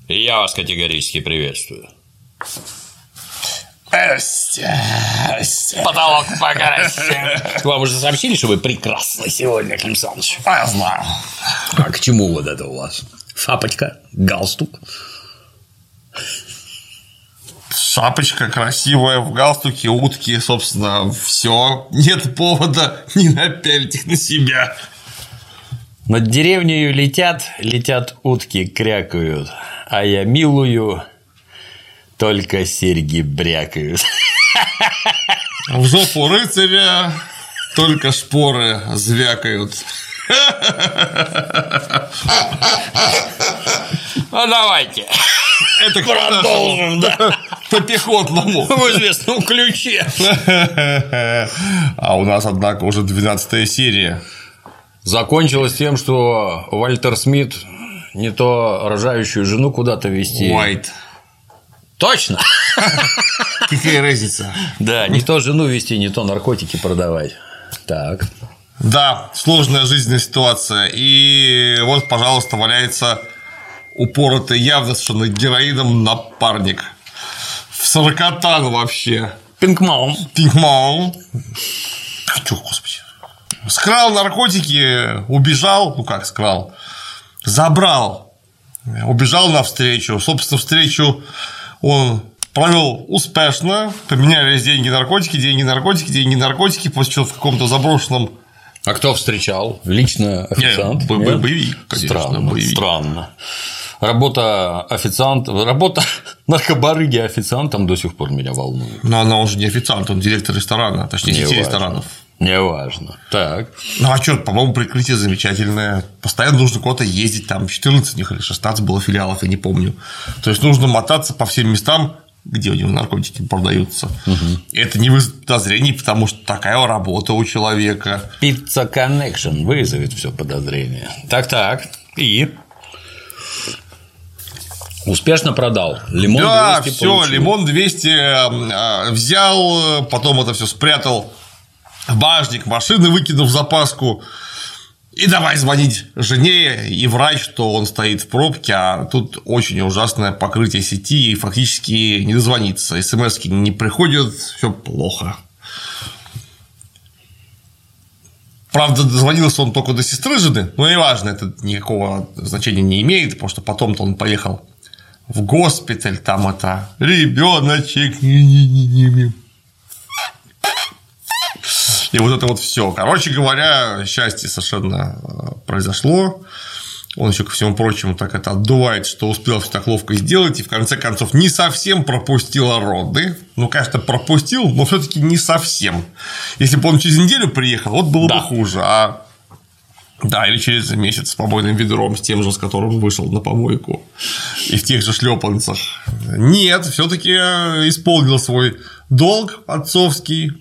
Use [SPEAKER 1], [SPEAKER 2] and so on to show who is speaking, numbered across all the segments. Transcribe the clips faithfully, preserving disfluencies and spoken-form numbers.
[SPEAKER 1] Я вас категорически приветствую.
[SPEAKER 2] Потолок погорящий.
[SPEAKER 1] Вам уже сообщили, что вы прекрасны сегодня, Клим Саныч?
[SPEAKER 2] Я знаю.
[SPEAKER 1] А к чему вот это у вас? Шапочка, галстук?
[SPEAKER 2] Шапочка красивая, в галстуке, утки, собственно, все. Нет повода не напялить их на себя.
[SPEAKER 1] Над деревнею летят, летят утки, крякают, а я милую, только серьги брякают.
[SPEAKER 2] В жопу рыцаря только шпоры звякают.
[SPEAKER 1] Ну, давайте.
[SPEAKER 2] Это
[SPEAKER 1] продолжим, да.
[SPEAKER 2] По пехотному.
[SPEAKER 1] В известном ключе.
[SPEAKER 2] А у нас, однако, уже двенадцатая серия.
[SPEAKER 1] Закончилось тем, что Вальтер Смит не то рожающую жену куда-то везти.
[SPEAKER 2] Уайт.
[SPEAKER 1] Точно.
[SPEAKER 2] Какая разница?
[SPEAKER 1] Да, не то жену везти, не то наркотики продавать. Так.
[SPEAKER 2] Да, сложная жизненная ситуация. И вот, пожалуйста, валяется упоротый явно совершенно героином напарник. В сорокотан вообще.
[SPEAKER 1] Пинкмаун.
[SPEAKER 2] Пинкмаун. Чё, господи. Скрал наркотики, убежал. Ну как скрал? Забрал. Убежал навстречу. Собственно, встречу он провел успешно. Поменялись деньги, наркотики, деньги, наркотики, деньги, наркотики. После чего в каком-то заброшенном.
[SPEAKER 1] А кто встречал? Лично официант?
[SPEAKER 2] Нет, Нет? Боевик, конечно.
[SPEAKER 1] Странно,
[SPEAKER 2] боевик.
[SPEAKER 1] Странно. Работа официанта, работа наркобарыги официантом до сих пор меня волнует.
[SPEAKER 2] Но она уже не официант, он директор ресторана, точнее,
[SPEAKER 1] Не
[SPEAKER 2] сети
[SPEAKER 1] важно.
[SPEAKER 2] ресторанов.
[SPEAKER 1] Неважно. Так.
[SPEAKER 2] Ну а что, по-моему, прикрытие замечательное. Постоянно нужно куда-то ездить, там четырнадцать них или шестнадцать было филиалов, я не помню. То есть нужно мотаться по всем местам, где у него наркотики продаются. Угу. Это не вызовет подозрений, потому что такая работа у человека.
[SPEAKER 1] Pizza Connection вызовет все подозрения. Так-так. И успешно продал. Лимон
[SPEAKER 2] да,
[SPEAKER 1] двести
[SPEAKER 2] все,
[SPEAKER 1] получил.
[SPEAKER 2] лимон двести взял, потом это все спрятал в багажник машины, выкинув в запаску. И давай звонить жене и врать, что он стоит в пробке, а тут очень ужасное покрытие сети, и фактически не дозвониться. СМСки не приходят, все плохо. Правда, дозвонился он только до сестры жены, но неважно, это никакого значения не имеет, потому что потом-то он поехал в госпиталь, там это ребеночек. И вот это вот все. Короче говоря, счастье совершенно произошло. Он еще ко всему прочему так это отдувает, что успел все так ловко сделать, и в конце концов не совсем пропустил роды. Ну, конечно, пропустил, но все-таки не совсем. Если бы он через неделю приехал, вот было да. бы хуже. А да, или через месяц с помойным ведром, с тем же, с которым вышел на помойку, и в тех же шлепанцах. Нет, все-таки исполнил свой долг отцовский.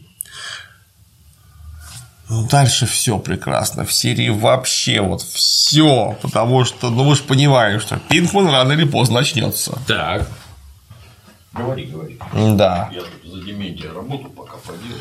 [SPEAKER 2] Ну, дальше все прекрасно. В серии вообще вот все. Потому что, ну, мы же понимаем, что Пинкман рано или поздно начнется.
[SPEAKER 1] Так. Говори, говори.
[SPEAKER 2] Да.
[SPEAKER 1] Я тут за Дементия работу пока поделаю.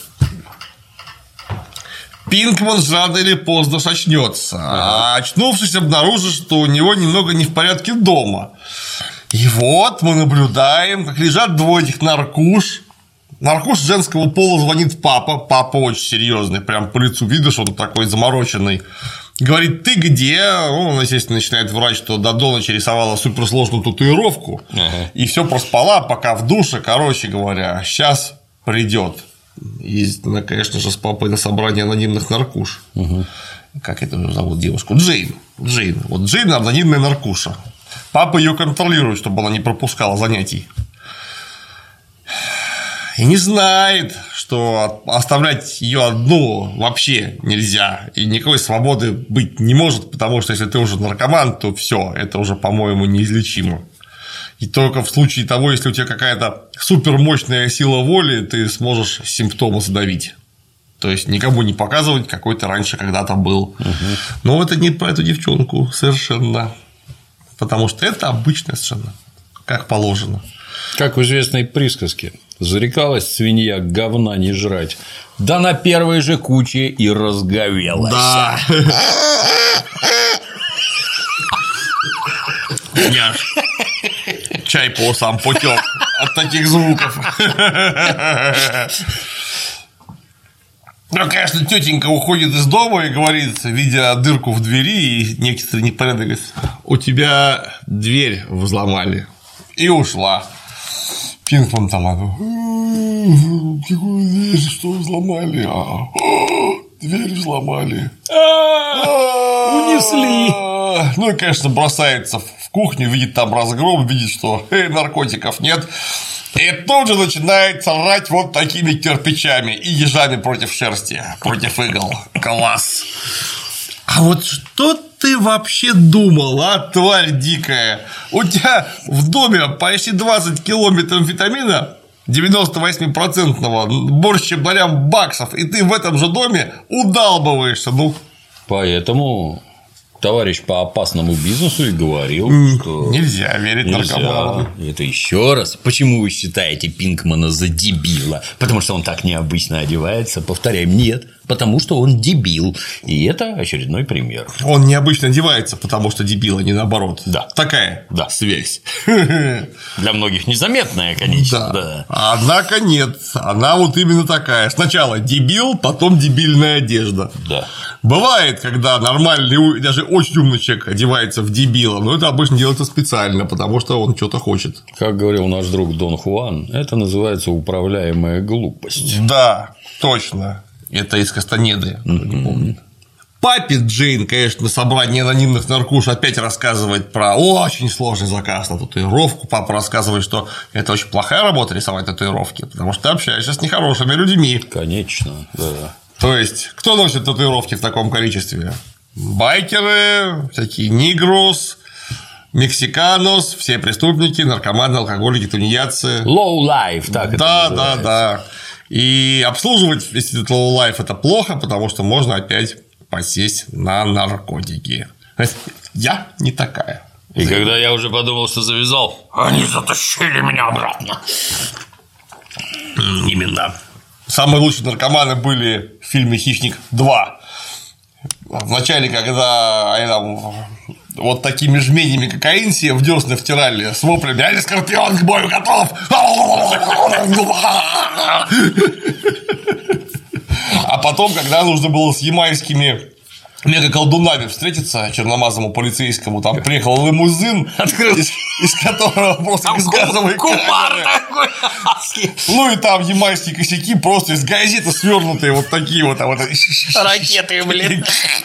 [SPEAKER 2] Пинкман рано или поздно начнется. Ага. А очнувшись, обнаружит, что у него немного не в порядке дома. И вот мы наблюдаем, как лежат двое этих наркуш. Наркуш женского пола звонит папа. Папа очень серьезный, прям по лицу видно, что он такой замороченный. Говорит: ты где? Он, естественно, начинает врать, что до ночи рисовала суперсложную татуировку. Ага. И все проспала, пока в душе, короче говоря, сейчас придет. Ездит она, конечно же, с папой на собрание анонимных наркуш. Угу. Как это зовут девушку? Джейн. Джейн. Вот Джейн анонимная наркуша. Папа ее контролирует, чтобы она не пропускала занятий. И не знает, что оставлять ее одну вообще нельзя. И никакой свободы быть не может, потому что если ты уже наркоман, то все, это уже, по-моему, неизлечимо. И только в случае того, если у тебя какая-то супермощная сила воли, ты сможешь симптомы задавить. То есть никому не показывать, какой ты раньше когда-то был. Угу. Но это не про эту девчонку совершенно. Потому что это обычная совершенно, как положено.
[SPEAKER 1] Как в известной присказке: зарекалась свинья говна не жрать, да на первой же куче и разговелась.
[SPEAKER 2] Да. чай по усам потек от таких звуков. Ну, конечно, тетенька уходит из дома и говорит, видя дырку в двери и некоторые непорядок, говорит: у тебя дверь взломали. И ушла. Пинкман там, какую дверь, что взломали? Дверь взломали.
[SPEAKER 1] Унесли.
[SPEAKER 2] Ну и, конечно, бросается в кухню, видит там разгром, видит, что наркотиков нет. И тут же начинает рать вот такими кирпичами и ежами против шерсти, против игл. Класс. А вот что ты вообще думал, а, тварь дикая? У тебя в доме почти двадцать километров витамина девяносто восемь процентов больше, чем нолям баксов, и ты в этом же доме удалбываешься. Ну,
[SPEAKER 1] поэтому товарищ по опасному бизнесу и говорил, что
[SPEAKER 2] нельзя верить наркоману.
[SPEAKER 1] Это еще раз. Почему вы считаете Пинкмана за дебила? Потому что он так необычно одевается. Повторяем, нет. Потому что он дебил. И это очередной пример.
[SPEAKER 2] Он необычно одевается, потому что дебил, а не наоборот.
[SPEAKER 1] Да.
[SPEAKER 2] Такая
[SPEAKER 1] да.
[SPEAKER 2] связь.
[SPEAKER 1] Для многих незаметная, конечно.
[SPEAKER 2] Да.
[SPEAKER 1] Да.
[SPEAKER 2] Однако нет. Она вот именно такая. Сначала дебил, потом дебильная одежда.
[SPEAKER 1] Да.
[SPEAKER 2] Бывает, когда нормальный, даже очень умный человек одевается в дебила, но это обычно делается специально, потому что он что-то хочет.
[SPEAKER 1] Как говорил наш друг Дон Хуан, это называется управляемая глупость.
[SPEAKER 2] Да, точно. Это из Кастанеды, кто не помнит. Папе Джейн, конечно, на собрании анонимных наркуш опять рассказывает про очень сложный заказ на татуировку. Папа рассказывает, что это очень плохая работа рисовать татуировки, потому что ты общаешься с нехорошими людьми.
[SPEAKER 1] Конечно, да.
[SPEAKER 2] То есть, кто носит татуировки в таком количестве? Байкеры, всякие нигрос, мексиканос, все преступники, наркоманы, алкоголики, тунеядцы.
[SPEAKER 1] Low life, так
[SPEAKER 2] да,
[SPEAKER 1] это
[SPEAKER 2] да, да. И обслуживать весь этот low life это плохо, потому что можно опять посесть на наркотики. Я не такая.
[SPEAKER 1] И когда я уже подумал, что завязал, они затащили меня обратно.
[SPEAKER 2] Именно. Самые лучшие наркоманы были в фильме «Хищник два». Вначале, когда они там вот такими жменями кокаин себе в дёсны втирали с воплями: «Али, Скорпион, к бою готов!» А потом, когда нужно было с ямайскими мега-колдунами встретиться, черномазому полицейскому, там приехал лимузин, из, из которого просто из газовой камеры. Ну и там ямайские косяки просто из газеты свернутые вот такие вот. А вот
[SPEAKER 1] ракеты, блин.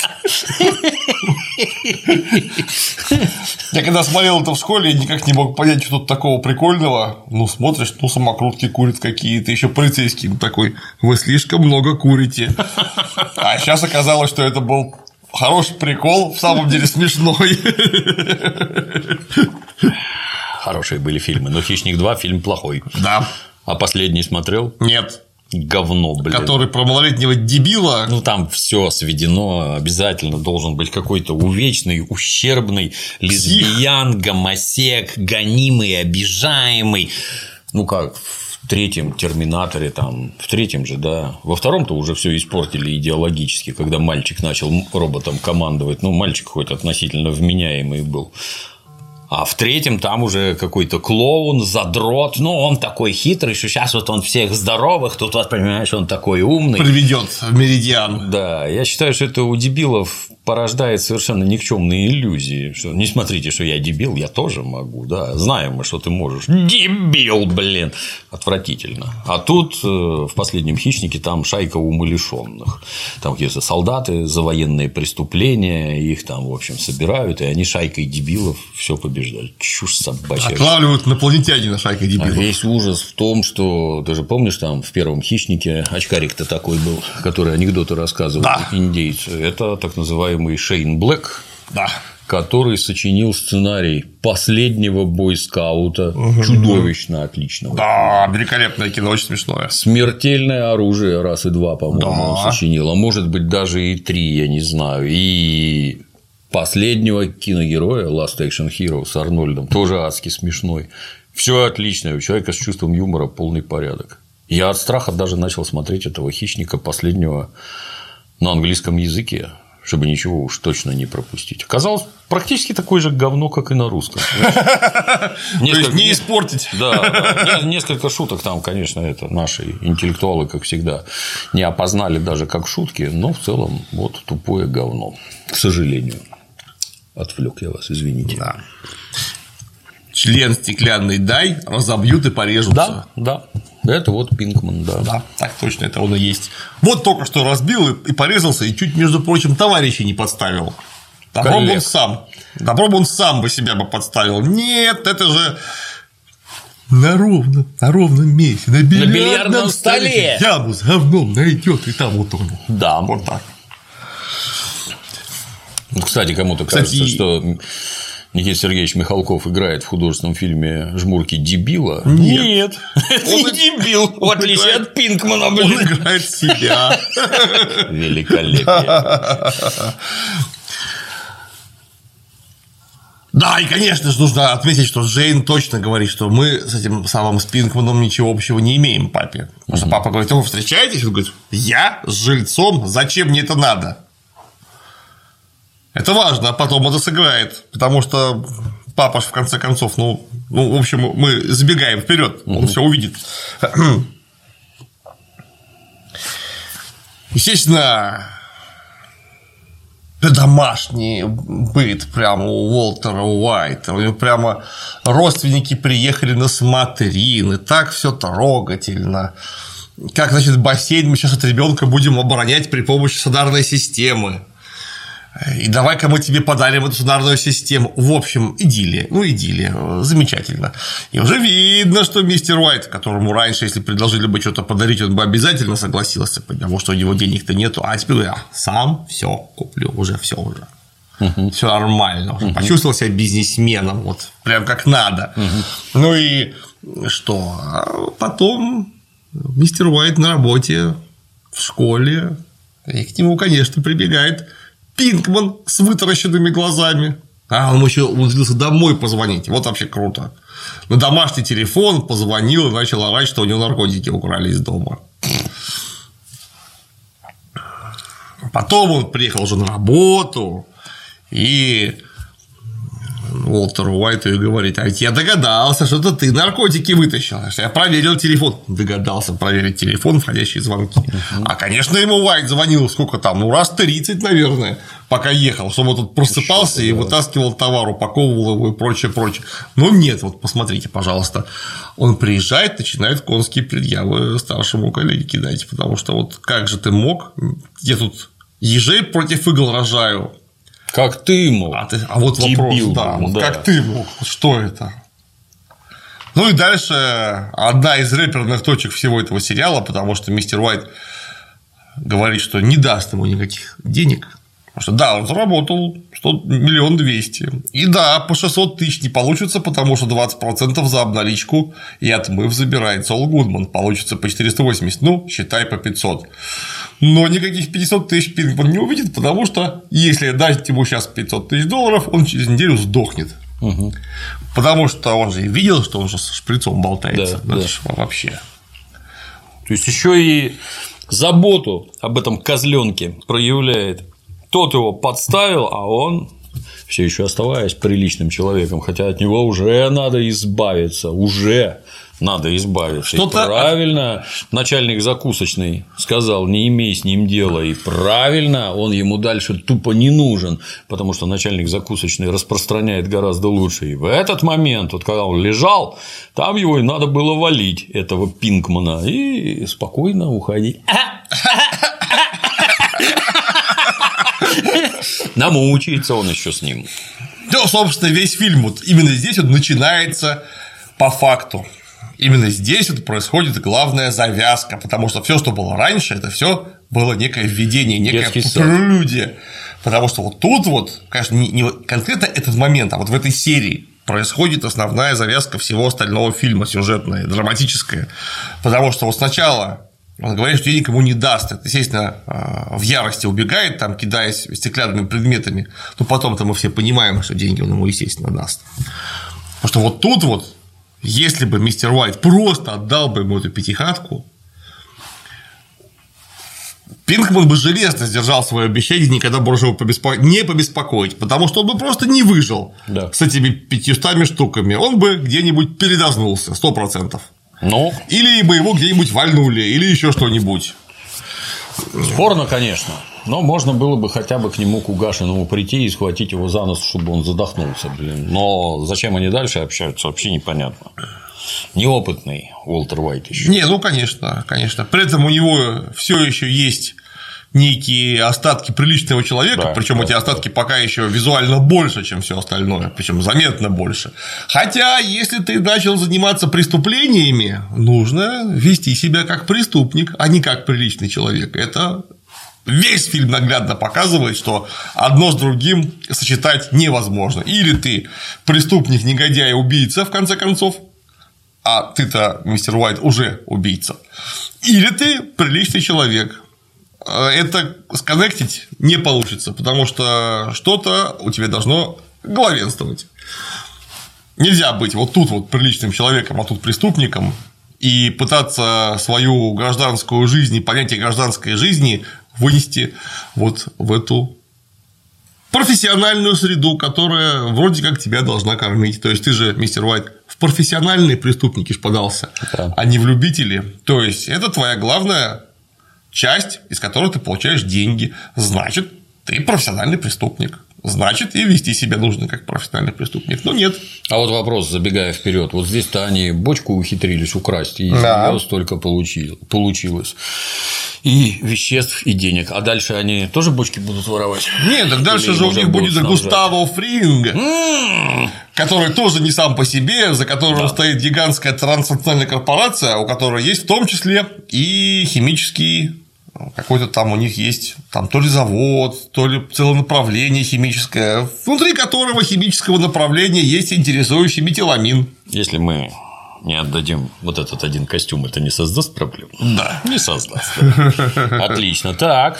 [SPEAKER 2] Я когда смотрел это в школе, я никак не мог понять, что тут такого прикольного. Ну, смотришь, ну, самокрутки курят какие-то, еще полицейские. Ну, такой: вы слишком много курите. А сейчас оказалось, что это был хороший прикол, в самом деле смешной.
[SPEAKER 1] Хорошие были фильмы, но «Хищник два» фильм плохой.
[SPEAKER 2] Да.
[SPEAKER 1] А последний смотрел?
[SPEAKER 2] Нет.
[SPEAKER 1] Говно, блин.
[SPEAKER 2] Который про малолетнего дебила.
[SPEAKER 1] Ну, там все сведено, обязательно должен быть какой-то увечный, ущербный лесбиян, гомосек, гонимый, обижаемый. Ну, как в третьем «Терминаторе», там, в третьем же, да. Во втором-то уже все испортили идеологически, когда мальчик начал роботом командовать. Ну, мальчик хоть относительно вменяемый был. А в третьем там уже какой-то клоун, задрот. Ну, он такой хитрый, что сейчас вот он всех здоровых, тут вот, понимаешь, он такой умный.
[SPEAKER 2] Приведет в меридиан.
[SPEAKER 1] Да, я считаю, что это у дебилов порождает совершенно никчемные иллюзии. Что не смотрите, что я дебил, я тоже могу, да. Знаем мы, что ты можешь. Дебил, блин. Отвратительно. А тут в «Последнем хищнике» там шайка умалишенных. Там какие-то солдаты за военные преступления, их там, в общем, собирают, и они шайкой дебилов все побеждают. Чушь собачья.
[SPEAKER 2] Отлавливают инопланетянина шайкой дебилов.
[SPEAKER 1] А весь ужас в том, что ты же помнишь, там в первом «Хищнике» очкарик-то такой был, который анекдоты рассказывал,
[SPEAKER 2] да.
[SPEAKER 1] Индейцы. Это так называемый Шейн Блэк,
[SPEAKER 2] да.
[SPEAKER 1] который сочинил сценарий последнего бойскаута, угу. Чудовищно отличного.
[SPEAKER 2] Да, великолепное кино, очень смешное.
[SPEAKER 1] «Смертельное оружие» раз и два, по-моему,
[SPEAKER 2] да.
[SPEAKER 1] он сочинил, а может быть даже и три, я не знаю. И последнего киногероя Last Action Hero с Арнольдом тоже адски смешной. Все отлично, у человека с чувством юмора полный порядок. Я от страха даже начал смотреть этого «Хищника» последнего на английском языке, чтобы ничего уж точно не пропустить. Оказалось, практически такое же говно, как и на русском.
[SPEAKER 2] То есть не испортить.
[SPEAKER 1] Да, несколько шуток там, конечно, это наши интеллектуалы, как всегда, не опознали даже как шутки, но в целом вот тупое говно, к сожалению. Отвлек я вас, извините.
[SPEAKER 2] Да. Член стеклянный дай, разобьют и порежутся.
[SPEAKER 1] Да, да. Это вот Пинкман, да.
[SPEAKER 2] Да, так точно, это он и есть. Вот только что разбил и порезался, и чуть, между прочим, товарища не подставил. Добро бы он сам. Добро бы он сам бы себя бы подставил. Нет, это же на ровном, на ровном месте, на бильярдном, на бильярдном столе. столе. Яму с говном найдет и там утонет.
[SPEAKER 1] Да.
[SPEAKER 2] Вот так.
[SPEAKER 1] Кстати, кому-то Кстати... кажется, что Никита Сергеевич Михалков играет в художественном фильме «Жмурки» дебила.
[SPEAKER 2] Нет.
[SPEAKER 1] Это не дебил, в отличие от Пинкмана.
[SPEAKER 2] Он играет себя.
[SPEAKER 1] Великолепие.
[SPEAKER 2] Да, и, конечно же, нужно отметить, что Джейн точно говорит, что мы с этим самым с Пинкманом ничего общего не имеем папе. Потому что папа говорит: вы встречаетесь? Он говорит: я с жильцом, зачем мне это надо? Это важно, а потом это сыграет, потому что папа ж в конце концов, ну, ну в общем, мы забегаем вперед, он угу. все увидит. Естественно, домашний быт прямо у Уолтера Уайта, у него прямо родственники приехали на смотрины, так все трогательно. Как, значит, бассейн мы сейчас от ребенка будем оборонять при помощи сонарной системы. И давай-ка мы тебе подарим эту сонарную систему. В общем, идиллия. Ну, идиллия. Замечательно. И уже видно, что мистер Уайт, которому раньше, если предложили бы что-то подарить, он бы обязательно согласился, потому что у него денег-то нету. А теперь я сам все куплю, уже все уже. Uh-huh. Все нормально. Уже uh-huh. почувствовал себя бизнесменом. Вот прям как надо. Uh-huh. Ну и что? А потом мистер Уайт на работе, в школе. И к нему, конечно, прибегает Пинкман с вытаращенными глазами. А он еще умудрился домой позвонить. Вот вообще круто. На домашний телефон позвонил и начал орать, что у него наркотики украли из дома. Потом он приехал уже на работу, и Уолтеру Уайту и говорит: а ведь я догадался, что это ты наркотики вытащил. Я проверил телефон. Догадался проверить телефон, входящие звонки. Uh-huh. А, конечно, ему Уайт звонил сколько там, ну, раз тридцать, наверное, пока ехал, чтобы он тут просыпался и вытаскивал товар, упаковывал его и прочее, прочее. Но нет, вот посмотрите, пожалуйста. Он приезжает, начинает конские предъявы старшему коллеге кидать, потому что вот как же ты мог, я тут ежей против игл рожаю.
[SPEAKER 1] Как ты мог?
[SPEAKER 2] А, ты, а вот
[SPEAKER 1] Дебил,
[SPEAKER 2] вопрос, да, вот
[SPEAKER 1] да.
[SPEAKER 2] как ты мог? Что это? Ну и дальше одна из рэперных точек всего этого сериала, потому что мистер Уайт говорит, что не даст ему никаких денег. Потому что да, он заработал миллион двести. И да, по шестьсот тысяч не получится, потому что двадцать процентов за обналичку и отмыв забирает Сол Гудман. Получится по четыреста восемьдесят, ну, считай по пятьсот. Но никаких пятьсот тысяч Пинкман не увидит, потому что если дать ему сейчас пятьсот тысяч долларов, он через неделю сдохнет. Угу. Потому что он же и видел, что он же со шприцом болтается. Да, да. Вообще.
[SPEAKER 1] То есть еще и заботу об этом козленке проявляет. Тот его подставил, а он, все еще оставаясь приличным человеком, хотя от него уже надо избавиться, уже надо избавиться. Что-то... И правильно начальник закусочной сказал: не имей с ним дела. И правильно, он ему дальше тупо не нужен, потому что начальник закусочной распространяет гораздо лучше. И в этот момент, вот когда он лежал, там его и надо было валить, этого Пинкмана, и спокойно уходить. Намучается он еще с ним.
[SPEAKER 2] Ну, собственно, весь фильм вот именно здесь вот начинается по факту. Именно здесь вот происходит главная завязка, потому что все, что было раньше, это все было некое введение, некая прелюдия. Потому что вот тут вот, конечно, не, не конкретно этот момент, а вот в этой серии происходит основная завязка всего остального фильма, сюжетная, драматическая. Потому что вот сначала он говорит, что денег ему не даст. Это, естественно, в ярости убегает, там, кидаясь стеклянными предметами. Но потом-то мы все понимаем, что деньги он ему, естественно, даст. Потому что вот тут вот, если бы мистер Уайт просто отдал бы ему эту пятихатку, Пинкман бы железно сдержал свое обещание никогда больше его побеспо... не побеспокоить, потому что он бы просто не выжил да. с этими пятьюстами штуками. Он бы где-нибудь передознулся, сто процентов. Ну? Или бы его где-нибудь вальнули, или еще что-нибудь.
[SPEAKER 1] Спорно, конечно. Но можно было бы хотя бы к нему, к Угашиному, прийти и схватить его за нос, чтобы он задохнулся. Блин. Но зачем они дальше общаются, вообще непонятно. Неопытный Уолтер Уайт еще.
[SPEAKER 2] Не, ну конечно, конечно. При этом у него все еще есть некие остатки приличного человека, да, причем да, эти остатки да. пока еще визуально больше, чем все остальное, причем заметно больше. Хотя, если ты начал заниматься преступлениями, нужно вести себя как преступник, а не как приличный человек. Это весь фильм наглядно показывает, что одно с другим сочетать невозможно. Или ты преступник, негодяй, убийца, в конце концов, а ты-то, мистер Уайт, уже убийца. Или ты приличный человек. Это сконнектить не получится, потому что что-то у тебя должно главенствовать. Нельзя быть вот тут вот приличным человеком, а тут преступником, и пытаться свою гражданскую жизнь и понятие гражданской жизни вынести вот в эту профессиональную среду, которая вроде как тебя должна кормить. То есть ты же, мистер Уайт, в профессиональные преступники ж подался, да. а не в любители. То есть это твоя главная часть, из которой ты получаешь деньги. Значит, ты профессиональный преступник. Значит, и вести себя нужно как профессиональный преступник. Но нет.
[SPEAKER 1] А вот вопрос, забегая вперед, вот здесь-то они бочку ухитрились украсть, и из да. нее столько получилось. И веществ, и денег. А дальше они тоже бочки будут воровать?
[SPEAKER 2] Нет, так дальше Или же у них будет Густаво Фринг, м-м-м. который тоже не сам по себе, за которым да. стоит гигантская транснациональная корпорация, у которой есть в том числе и химический. Какой-то там у них есть там то ли завод, то ли целое направление химическое, внутри которого химического направления есть интересующий метиламин.
[SPEAKER 1] Если мы не отдадим вот этот один костюм, это не создаст проблем?
[SPEAKER 2] Да.
[SPEAKER 1] Не создаст. Отлично. Так.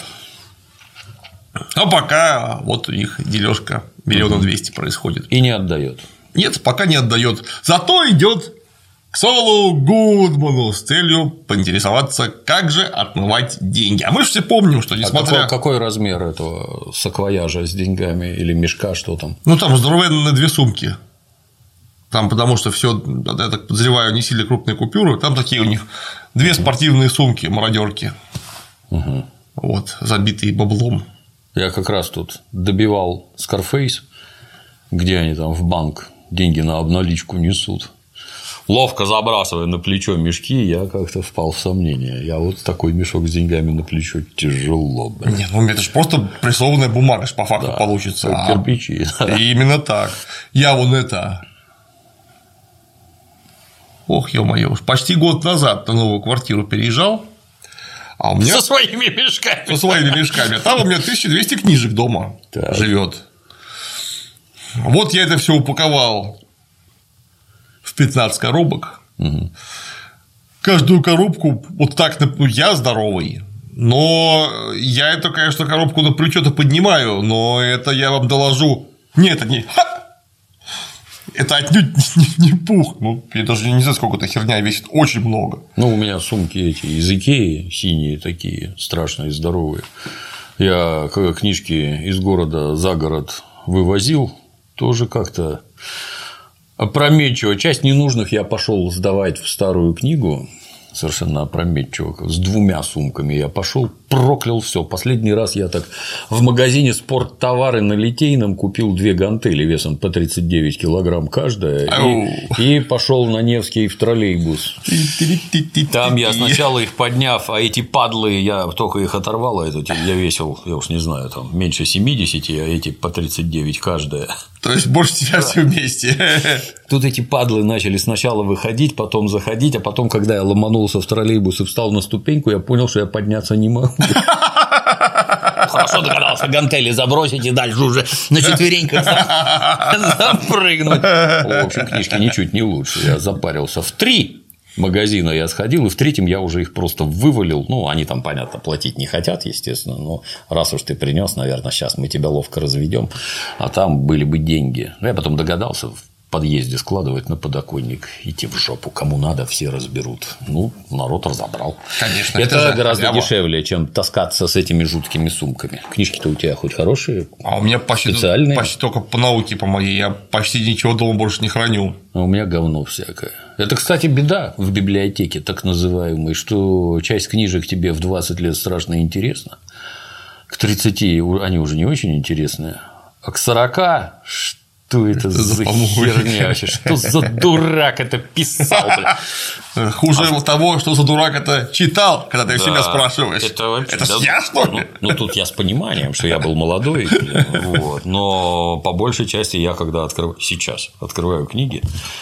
[SPEAKER 2] А пока вот у них дележка миллиона двести происходит.
[SPEAKER 1] И не отдает.
[SPEAKER 2] Нет, пока не отдает. Зато идет к Солу Гудману с целью поинтересоваться, как же отмывать деньги. А мы же все помним, что несмотря…
[SPEAKER 1] А какой, какой размер этого саквояжа с деньгами или мешка, что там?
[SPEAKER 2] Ну, там здоровенные две сумки. Там, потому что все, я так подозреваю, не сильно крупные купюры. Там такие у них две спортивные сумки, мародерки. Угу. Вот, забитые баблом.
[SPEAKER 1] Я как раз тут добивал Scarface, где они там в банк деньги на обналичку несут. Ловко забрасывая на плечо мешки, я как-то впал в сомнение. Я вот такой мешок с деньгами на плечо тяжело. Блин.
[SPEAKER 2] Нет, ну это же просто прессованная бумага, по факту да, получится.
[SPEAKER 1] А кирпичи.
[SPEAKER 2] Именно так. Я вон это. Ох, ё-моё, уж почти год назад на новую квартиру переезжал. А у меня…
[SPEAKER 1] Со своими мешками.
[SPEAKER 2] Со своими мешками. Там у меня тысяча двести книжек дома живет. Вот я это все упаковал в пятнадцать коробок. Угу. Каждую коробку вот так, ну, я здоровый. Но я эту, конечно, коробку на плечо-то поднимаю, но это я вам доложу. Нет, это не. Ха! Это отнюдь не, не пух. Ну, я даже не знаю, сколько эта херня весит. Очень много.
[SPEAKER 1] Ну, у меня сумки эти из Икеи, синие такие, страшные, здоровые. Я когда книжки из города за город вывозил, тоже как-то опрометчиво. Часть ненужных я пошел сдавать в старую книгу. Совершенно опрометчиво. С двумя сумками я пошел, проклял все. Последний раз я так в магазине спорттовары на Литейном купил две гантели весом по тридцать девять килограмм каждая. И, и пошел на Невский в троллейбус. Там я сначала их подняв, а эти падлы, я только их оторвал, а этот я весил, я уж не знаю, там меньше семидесяти, а эти по тридцать девять каждая.
[SPEAKER 2] То есть больше тебя все вместе.
[SPEAKER 1] Тут эти падлы начали сначала выходить, потом заходить, а потом, когда я ломанулся в троллейбус и встал на ступеньку, я понял, что я подняться не могу. Хорошо догадался гантели забросить и дальше уже на четвереньках запрыгнуть. В общем, книжки ничуть не лучше. Я запарился в три магазина, я сходил, и в третьем я уже их просто вывалил. Ну, они там, понятно, платить не хотят, естественно, но раз уж ты принес, наверное, сейчас мы тебя ловко разведем, а там были бы деньги. Я потом догадался, подъезде складывать на подоконник, идти в жопу. Кому надо, все разберут. Ну, народ разобрал.
[SPEAKER 2] Конечно.
[SPEAKER 1] Это,
[SPEAKER 2] это
[SPEAKER 1] гораздо
[SPEAKER 2] халява.
[SPEAKER 1] Дешевле, чем таскаться с этими жуткими сумками. Книжки-то у тебя хоть хорошие?
[SPEAKER 2] А у меня почти,
[SPEAKER 1] специальные?
[SPEAKER 2] почти только по науке, по моей. Я почти ничего дома больше не храню.
[SPEAKER 1] А у меня говно всякое. Это, кстати, беда в библиотеке, так называемой, что часть книжек тебе в двадцать лет страшно интересна, к тридцати они уже не очень интересные, а к сорока что это, это за херня вообще? Что за дурак это писал, блин?
[SPEAKER 2] Хуже а... того, что за дурак это читал, когда ты да, себя спрашиваешь. Это, вообще, это да, я, что ли?
[SPEAKER 1] Ну, ну, тут я с пониманием, что я был молодой, блин, вот. Но по большей части я, когда открываю, сейчас открываю книги,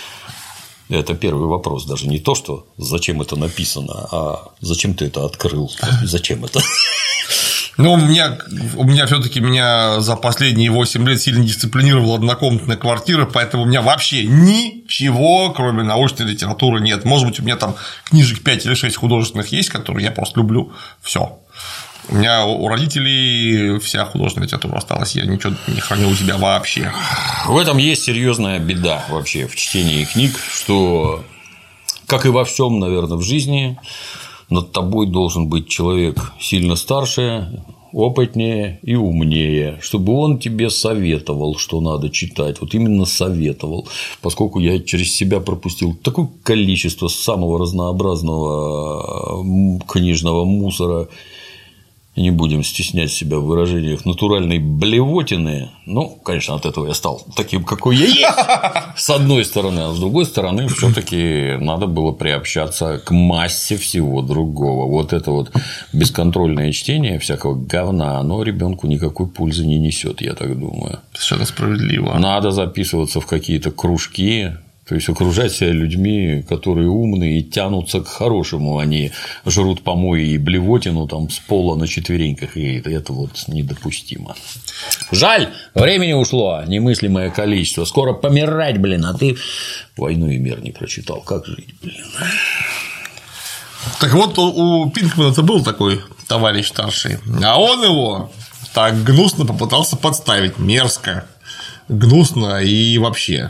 [SPEAKER 1] это первый вопрос, даже не то, что зачем это написано, а зачем ты это открыл, зачем это.
[SPEAKER 2] Ну, у меня, у меня все-таки меня за последние восемь лет сильно дисциплинировала однокомнатная квартира, поэтому у меня вообще ничего, кроме научной литературы, нет. Может быть, у меня там книжек пять или шесть художественных есть, которые я просто люблю. Все. У меня у родителей вся художественная литература осталась, я ничего не храню у себя вообще.
[SPEAKER 1] В этом есть серьезная беда вообще в чтении книг, что, как и во всем, наверное, в жизни, над тобой должен быть человек сильно старше, опытнее и умнее, чтобы он тебе советовал, что надо читать, вот именно советовал, поскольку я через себя пропустил такое количество самого разнообразного книжного мусора. Не будем стеснять себя в выражениях натуральной блевотины. Ну, конечно, от этого я стал таким, какой я есть, с одной стороны, а с другой стороны, все-таки надо было приобщаться к массе всего другого. Вот это вот бесконтрольное чтение всякого говна, оно ребенку никакой пользы не несет, я так думаю.
[SPEAKER 2] Совершенно справедливо.
[SPEAKER 1] Надо записываться в какие-то кружки. То есть окружать себя людьми, которые умные и тянутся к хорошему, они жрут помои и блевотину там с пола на четвереньках, и это вот недопустимо. Жаль, времени ушло немыслимое количество. Скоро помирать, блин, а ты «Войну и мир» не прочитал. Как жить, блин?
[SPEAKER 2] Так вот, у Пинкмана-то был такой товарищ старший, а он его так гнусно попытался подставить, мерзко, гнусно и вообще.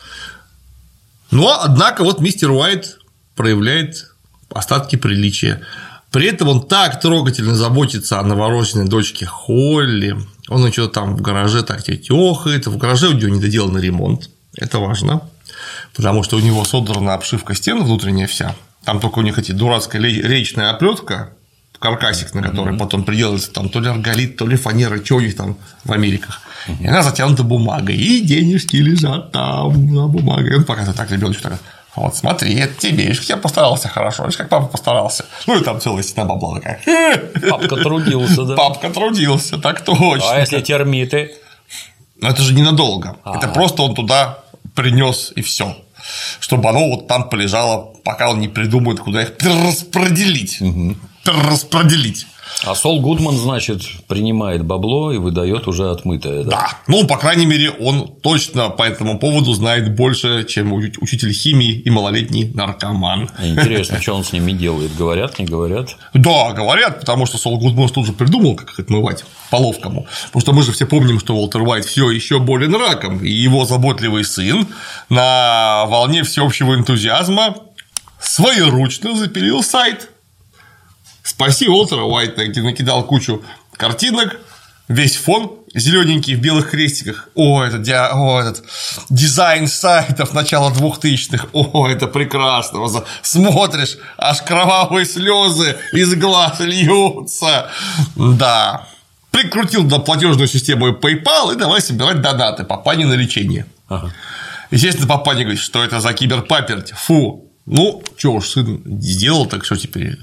[SPEAKER 2] Но, однако, вот мистер Уайт проявляет остатки приличия. При этом он так трогательно заботится о новорожденной дочке Холли. Он что-то там в гараже так тёхает. В гараже у него недоделанный ремонт. Это важно. Потому что у него содрана обшивка стен внутренняя вся. Там только у них эти дурацкая речная оплетка, каркасик, на который mm-hmm. потом приделывается там то ли арголит, то ли фанера, что у них там в Америках. И она затянута бумагой, и денежки лежат там на бумаге. И он показывает так ребеночку, так, вот смотри, это тебе, видишь, я постарался хорошо, видишь, как папа постарался. Ну и там целая стена бабла такая.
[SPEAKER 1] Папка трудился, да?
[SPEAKER 2] Папка трудился, так точно.
[SPEAKER 1] А если термиты?
[SPEAKER 2] Ну это же ненадолго. А-а-а. Это просто он туда принес и все, чтобы оно вот там полежало, пока он не придумает, куда их распределить. Угу. Распределить.
[SPEAKER 1] А Сол Гудман, значит, принимает бабло и выдает уже отмытое. Да?
[SPEAKER 2] Да. Ну, по крайней мере, он точно по этому поводу знает больше, чем учитель химии и малолетний наркоман.
[SPEAKER 1] Интересно, что он с ними делает? Говорят, не говорят?
[SPEAKER 2] Да, говорят, потому что Сол Гудман тут же придумал, как их отмывать по-ловкому. Потому что мы же все помним, что Уолтер Уайт все еще болен раком, и его заботливый сын на волне всеобщего энтузиазма своеручно запилил сайт. Спаси Уолтера Уайта, где накидал кучу картинок, весь фон зелененький в белых крестиках. О, это, ди... О, этот дизайн сайтов начала двухтысячных. О, это прекрасно. Смотришь, аж кровавые слезы из глаз льются. Да. Прикрутил на платежную систему PayPal и давай собирать донаты папане на лечение. Ага. Естественно, папаня говорит, что это за киберпаперть. Фу. Ну, что уж сын сделал, так что теперь.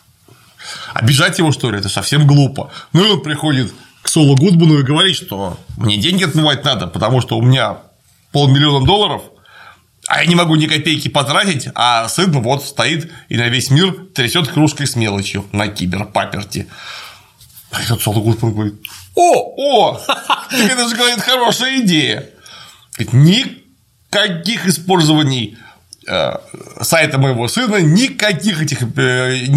[SPEAKER 2] Обижать его, что ли, это совсем глупо. Ну и он приходит к Солу Гудману и говорит, что мне деньги отмывать надо, потому что у меня полмиллиона долларов, а я не могу ни копейки потратить, а сын вот стоит и на весь мир трясет кружкой с мелочью на киберпаперти. А этот Сол Гудман говорит: о, о, это же, говорит, хорошая идея. Никаких использований сайта моего сына, никаких этих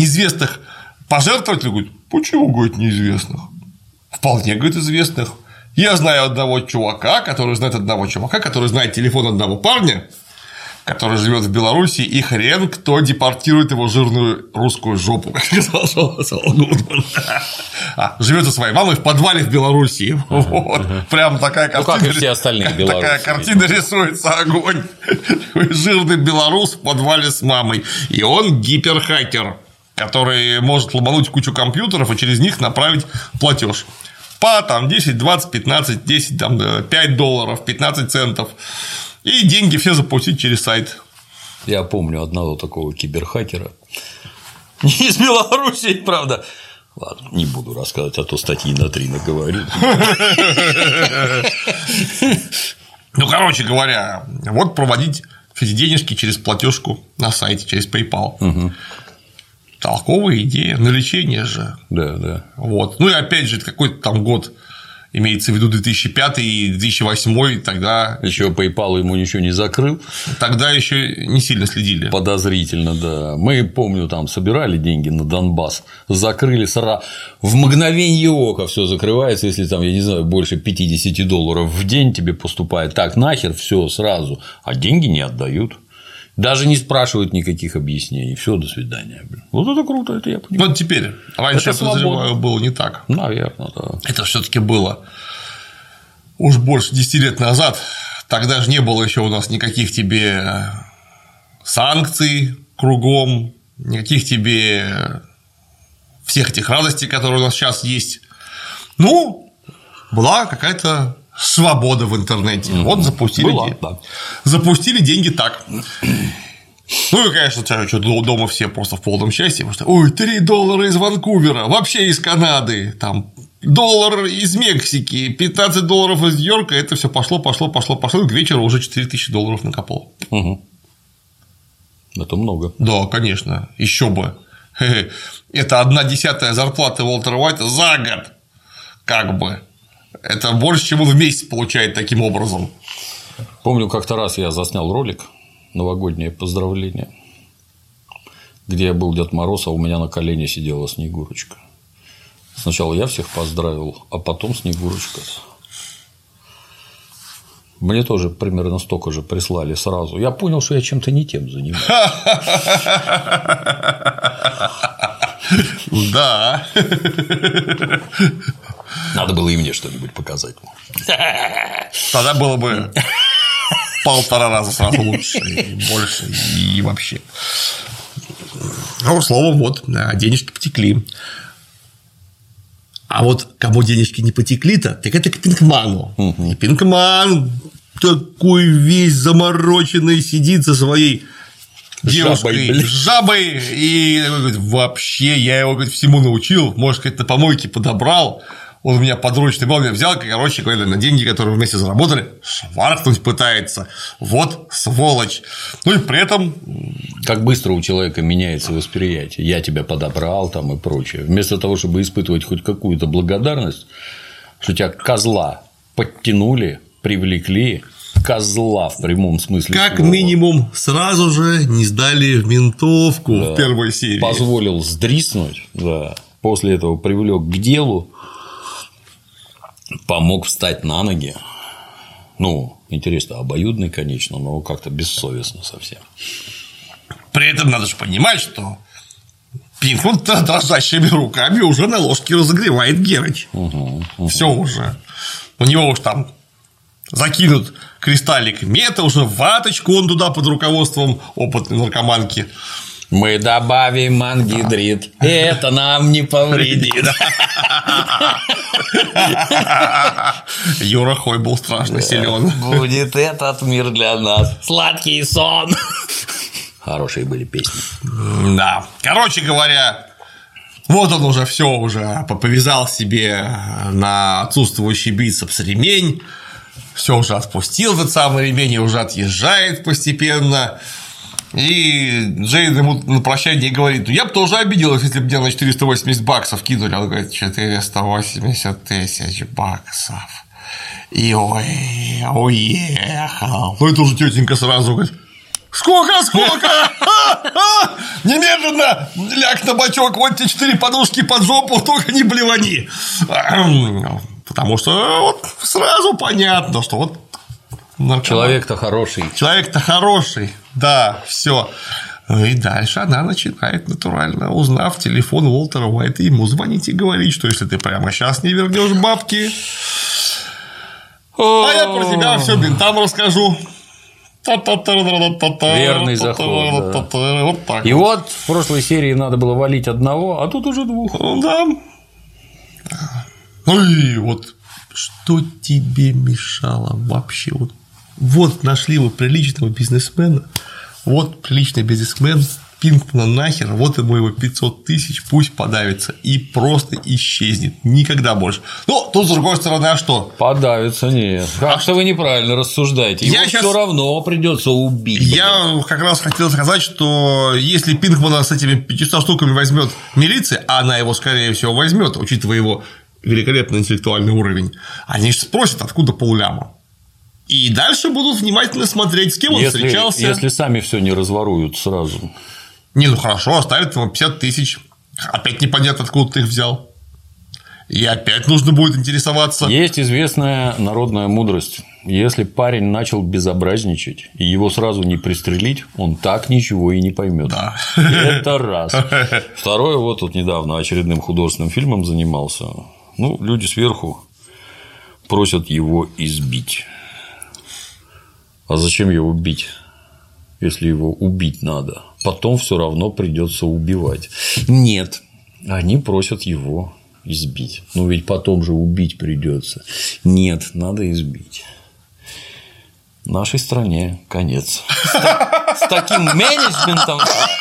[SPEAKER 2] неизвестных пожертвователей. Говорит, почему, говорит, неизвестных? Вполне, говорит, известных. Я знаю одного чувака, который знает одного чувака, который знает телефон одного парня, который живет в Беларуси, и хрен кто депортирует его жирную русскую жопу, как сказал Саул Гудман. А, живет со своей мамой в подвале в Беларуси. Вот. Прям такая картина.
[SPEAKER 1] Ну, как и все остальные белорусы.
[SPEAKER 2] Такая картина рисуется, огонь. Такой жирный белорус в подвале с мамой. И он гиперхакер, который может ломануть кучу компьютеров и через них направить платеж. По там десять, двадцать, пятнадцать, десять, там, пять долларов, пятнадцать центов. И деньги все запустить через сайт.
[SPEAKER 1] Я помню одного такого киберхакера. Не из Беларуси, правда. Ладно, не буду рассказывать, а то статьи на три наговорю.
[SPEAKER 2] Ну, короче говоря, вот проводить эти денежки через платежку на сайте, через PayPal. Толковая идея, на лечение же.
[SPEAKER 1] Да, да.
[SPEAKER 2] Вот. Ну и опять же, это какой-то там год, имеется в виду две тысячи пятый и две тысячи восьмой, тогда.
[SPEAKER 1] Еще PayPal ему ничего не закрыл.
[SPEAKER 2] Тогда еще не сильно следили.
[SPEAKER 1] Подозрительно, да. Мы, помню, там собирали деньги на Донбасс, закрыли сразу. В мгновение ока все закрывается, если там, я не знаю, больше пятьдесят долларов в день тебе поступает. Так, нахер, все сразу. А деньги не отдают. Даже не спрашивают никаких объяснений. Все, до свидания. Вот это круто, это я понимаю.
[SPEAKER 2] Вот теперь. Раньше, я подозреваю, было не так.
[SPEAKER 1] Наверное, да.
[SPEAKER 2] Это все-таки было уж больше десяти лет назад. Тогда же не было еще у нас никаких тебе санкций кругом, никаких тебе всех этих радостей, которые у нас сейчас есть. Ну, была какая-то свобода в интернете. Mm-hmm. Вот запустили, Была, деньги. Да. запустили деньги так. Ну и, конечно, что дома все просто в полном счастье, потому что ой, три доллара из Ванкувера, вообще из Канады, там доллар из Мексики, пятнадцать долларов из Нью-Йорка, это все пошло, пошло, пошло, пошло, и к вечеру уже четыре тысячи долларов накопало.
[SPEAKER 1] Угу. Это много.
[SPEAKER 2] Да, конечно, еще бы. Это одна десятая зарплаты Уолтера Уайта за год, как бы. Это больше, чем он в месяц получает таким образом.
[SPEAKER 1] Помню, как-то раз я заснял ролик «Новогоднее поздравление», где я был Дед Мороз, а у меня на колене сидела Снегурочка. Сначала я всех поздравил, а потом Снегурочка. Мне тоже примерно столько же прислали сразу. Я понял, что я чем-то не тем занимаюсь.
[SPEAKER 2] Да.
[SPEAKER 1] Надо было и мне что-нибудь показать.
[SPEAKER 2] Тогда было бы полтора раза сразу лучше, и больше, и вообще. Ну, словом, вот, денежки потекли. А вот кому денежки не потекли-то, так это к Пинкману. Угу. И Пинкман такой весь замороченный сидит со своей девушкой, жабой, жабой, и говорит, вообще я его говорит, всему научил, может, сказать, на помойке подобрал. Он у меня подручный был, меня взял, короче говоря, на деньги, которые вместе заработали, шваркнуть пытается. Вот сволочь. Ну и при этом.
[SPEAKER 1] Как быстро у человека меняется восприятие. Я тебя подобрал там и прочее. Вместо того, чтобы испытывать хоть какую-то благодарность, что тебя козла подтянули, привлекли, козла в прямом смысле.
[SPEAKER 2] Как
[SPEAKER 1] слова.
[SPEAKER 2] минимум сразу же не сдали в ментовку, да, в первой серии.
[SPEAKER 1] Позволил сдриснуть, да. После этого привлек к делу. Помог встать на ноги. Ну, интересно, обоюдный, конечно, но как-то бессовестно совсем.
[SPEAKER 2] При этом надо же понимать, что Пинкман дрожащими руками уже на ложке разогревает Герыч. Угу, угу. Все уже. У него уж там закинут кристаллик мета, уже ваточку он туда под руководством опытной наркоманки.
[SPEAKER 1] Мы добавим ангидрид, это нам не повредит.
[SPEAKER 2] Юра Хой был страшно силен.
[SPEAKER 1] Будет этот мир для нас сладкий сон. Хорошие были песни.
[SPEAKER 2] Да. Короче говоря, вот он уже все уже повязал себе на отсутствующий бицепс ремень, все уже отпустил этот самый ремень и уже отъезжает постепенно. И Джейн ему на прощание говорит: ну я бы тоже обиделась, если бы мне на четыреста восемьдесят баксов кинули. Он говорит: четыреста восемьдесят тысяч баксов. И ой, уехал. Ну это уже тетенька сразу говорит: сколько, сколько? Немедленно ляг на бочок, вот те четыре подушки под жопу, только не блевани. Потому что вот сразу понятно, что вот наркоман.
[SPEAKER 1] Человек-то хороший.
[SPEAKER 2] Человек-то хороший, да, все. И дальше она начинает натурально, узнав телефон Уолтера Уайта, ему звонить и говорить, что если ты прямо сейчас не вернешь бабки, а я про тебя все ментам расскажу.
[SPEAKER 1] Верный заход. Да.
[SPEAKER 2] Вот так
[SPEAKER 1] и
[SPEAKER 2] вот.
[SPEAKER 1] вот в прошлой серии надо было валить одного, а тут уже двух.
[SPEAKER 2] Да. Ой, вот что тебе мешало вообще? Вот, вот нашли вы приличного бизнесмена, вот приличный бизнесмен, Пинкмана нахер, вот ему его пятьсот тысяч, пусть подавится и просто исчезнет. Никогда больше. Ну, тут, с другой стороны, а что?
[SPEAKER 1] Подавится, нет. Как-то вы неправильно рассуждаете. Его
[SPEAKER 2] сейчас...
[SPEAKER 1] все равно придется убить.
[SPEAKER 2] Я блин. как раз хотел сказать, что если Пинкмана с этими пятьюстами штуками возьмет милиция, а она его, скорее всего, возьмет, учитывая его великолепный интеллектуальный уровень, они же спросят, откуда полляма. И дальше будут внимательно смотреть, с кем он
[SPEAKER 1] если,
[SPEAKER 2] встречался.
[SPEAKER 1] Если сами все не разворуют сразу.
[SPEAKER 2] Не, ну хорошо, оставят ему пятьдесят тысяч. Опять непонятно, откуда ты их взял. И опять нужно будет интересоваться.
[SPEAKER 1] Есть известная народная мудрость. Если парень начал безобразничать, и его сразу не пристрелить, он так ничего и не поймет.
[SPEAKER 2] Да.
[SPEAKER 1] Это раз. Второе, вот тут недавно очередным художественным фильмом занимался. Ну, люди сверху просят его избить. А зачем его бить, если его убить надо? Потом все равно придется убивать. Нет, они просят его избить. Ну ведь потом же убить придется. Нет, надо избить. Нашей стране конец. С таким менеджментом.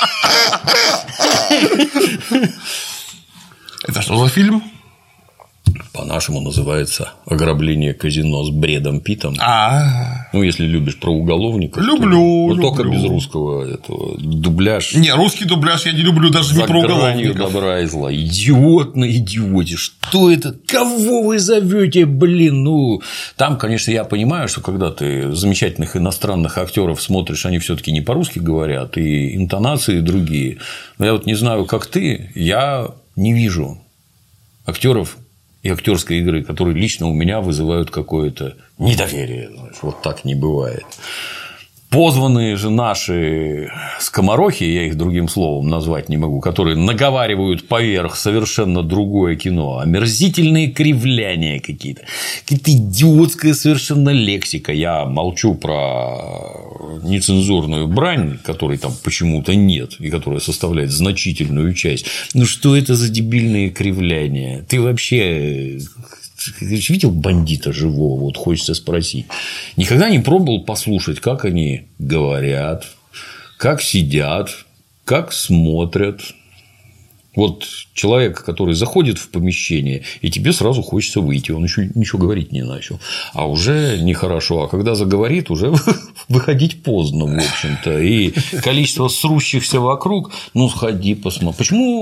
[SPEAKER 2] Это что за фильм?
[SPEAKER 1] По-нашему называется «Ограбление казино с Брэдом Питтом».
[SPEAKER 2] А,
[SPEAKER 1] ну, если любишь про уголовников.
[SPEAKER 2] люблю.
[SPEAKER 1] То... Ну,
[SPEAKER 2] люблю.
[SPEAKER 1] только без русского этого дубляж.
[SPEAKER 2] Не, русский дубляж я не люблю, даже не про уголовников.
[SPEAKER 1] Добра и зла. Идиот на идиоте. Что это? Кого вы зовете, блин? Ну, там, конечно, я понимаю, что когда ты замечательных иностранных актеров смотришь, они все-таки не по-русски говорят, и интонации другие. Но я вот не знаю, как ты, я не вижу актеров и актерской игры, которые лично у меня вызывают какое-то недоверие. Вот так не бывает. Позванные же наши скоморохи, я их другим словом назвать не могу, которые наговаривают поверх совершенно другое кино, омерзительные кривляния какие-то, какая-то идиотская совершенно лексика. Я молчу про нецензурную брань, которой там почему-то нет и которая составляет значительную часть. Ну что это за дебильные кривляния? Ты вообще... Ты видел бандита живого? Вот хочется спросить. Никогда не пробовал послушать, как они говорят, как сидят, как смотрят. Вот человек, который заходит в помещение, и тебе сразу хочется выйти, он еще ничего говорить не начал, а уже нехорошо. А когда заговорит, уже выходить поздно, в общем-то. И количество срущихся вокруг, ну, сходи, посмотри.